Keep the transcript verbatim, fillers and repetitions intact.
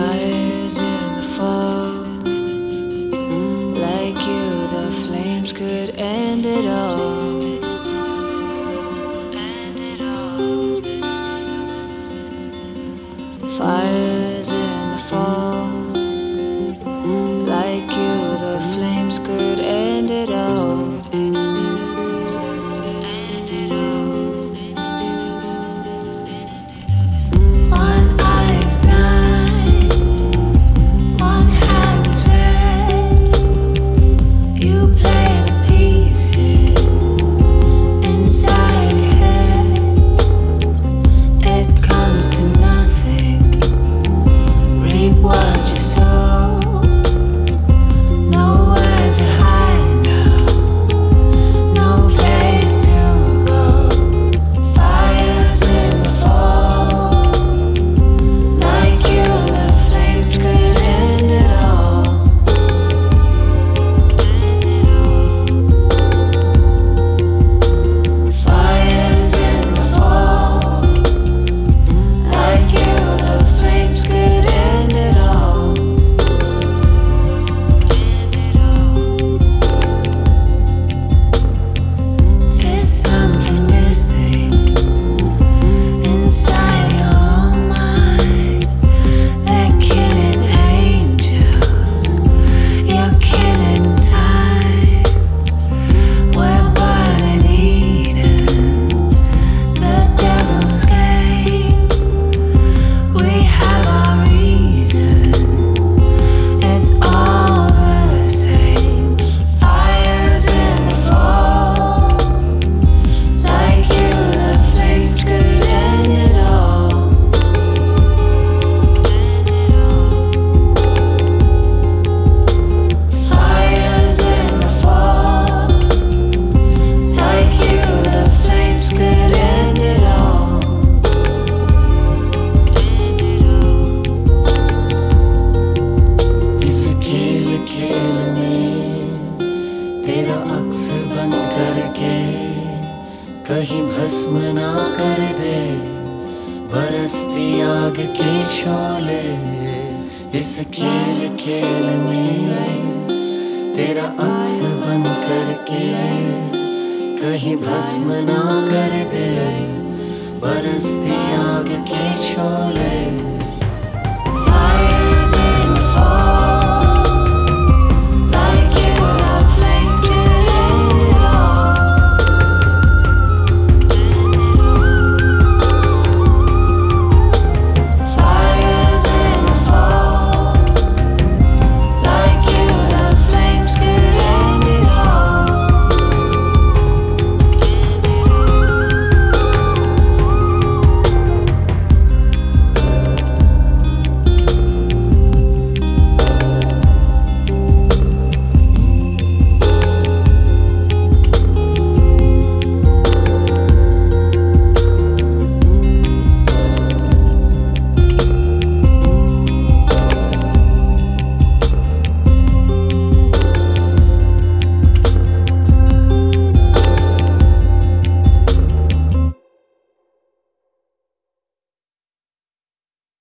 Fires in the fall, like you, the flames could end it all. End it all. Fires in the fall, like you, the flames could end it all. End it all. One eye's blind, one hand's red. You play the pieces inside your head. It comes to nothing. Reap what you sow. Nowhere to hide now. No place to go. Fires in the fall. Like you, the flames could end it all. End it all. Fires in the fall. Like you, the flames could end it all. End it all. There's something missing inside your mind. They're killing angels. You're killing time. We're burning Eden, the devil's game. We have our reasons. It's all the same. Fires in the fall. Like you, the flames could end it all. End it all. Fires in the fall. Like you, the flames could end it all. End it all. इस खेल खेल में तेरा अक्स बन करके कहीं भस्म ना कर दे बरसती आग के शोले। इस खेल खेल में तेरा अक्स बन करके कहीं भस्म ना कर दे बरसती आग के शोले।